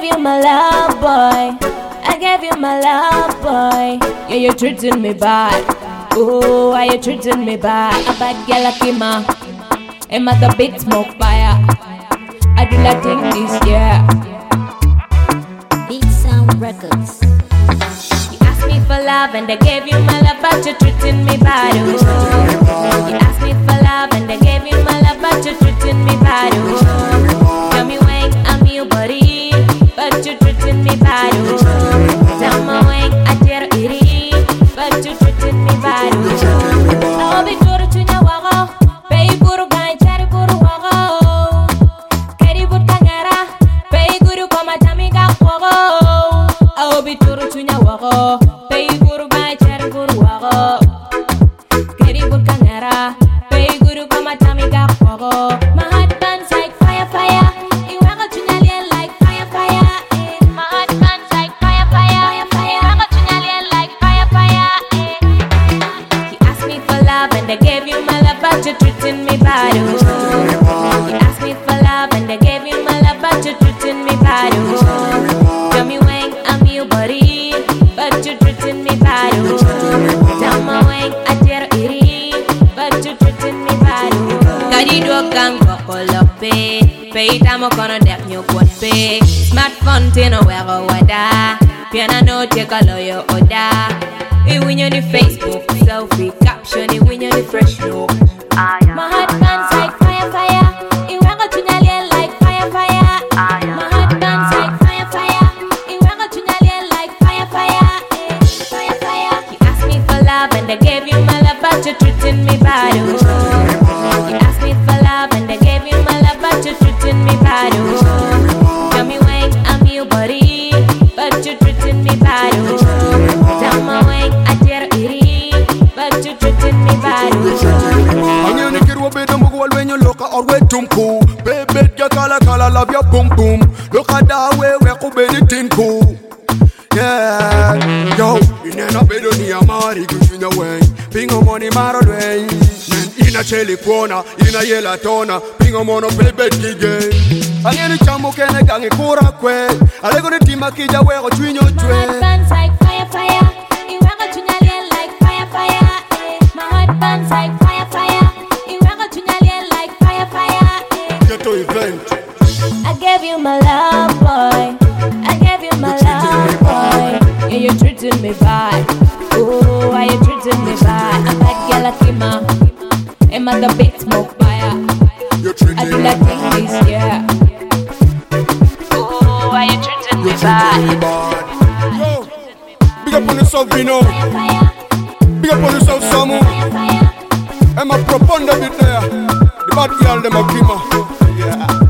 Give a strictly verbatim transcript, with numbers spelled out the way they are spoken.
gave you my love, boy. I gave you my love, boy. Yeah, you're treating me bad. Oh, why you treating me bad? A bad girl like him, I'm at the big smoke fire. I do not think this year. Beat Sound Records. You asked me for love and I gave you my love, but you're treating me bad. Oh. You asked me for love and I gave you my love, but you're treating me bad. Oh. Tell me when I'm your buddy, but you're treating me bad. Oh. Tell me when I dare it, but you're treating me bad. Oh. I'll be good to you, wago. Pay guru guy, cherry guru wago. Keri but kangara, pay guru koma jamiga wago. I'll be good to you, wago. Pay guru guy, cherry guru wago. Keri but kangara, pay guru koma jamiga wago. My heart burns like fire, fire. You wago tunyalien like fire, fire. My heart burns like fire, fire, fire. You wago tunyalien like fire, fire. You asked me for love and I gave you my love, but you're treating me bad. Oh. You asked me for love and I gave you my love, but you're treating me bad. Oh. Tell me when I'm your buddy, but you're treating me bad. Oh. Tell me when I dare it, but you're treating me bad. Oh. Kadido kango kolope, pay tamo kono dek nyo kwope. Smartphone tino wero wada, piano no take a lawyer oda. It win you the Facebook selfie caption, it win you the fresh look. My heart burns like fire, fire. It wago tunyalien like fire, fire. My heart burns like fire, fire. It wago tunyalien like fire, fire. Fire, fire. You asked me for love and I gave you my love, but you're treating me bad. Oh. You asked me for love and I gave you my love, but you're treating me bad. Oh. Tell me when I'm your buddy, but you're treating me bad. Oh. Tell me when I dare it, but you're treating me bad. I'm gonna get a bit of mugwal when you look at our way to cool. Baby, you call a call, I love your boom boom. Look at that way, we're cool, baby, tin cool. Yeah, yo, you never been on the Amari, you know when. Pingo money, maro way. In a chili corner, in a yellow toner, pingo mono, play bed game. I'm gonna chamu can a gang, a cora quay. I'm gonna team a kid away or twin your My heart burns like fire, fire. It wago tunyalien like fire, fire. My heart burns like fire, fire. It wago tunyalien like fire, fire. Get to event. I gave you my love, boy. I gave you my love, boy. Yeah, you're treating me bad. Oh, why you treating me bad? I'm that girl like him, I'm at the big smoke fire. I do like this, yeah. Oh, why you treating me bad? Yo, big up on yourself, Vino. Big up on yourself, Samu. I'm a proponent bit there. The bad girl, them a kimmer. Yeah.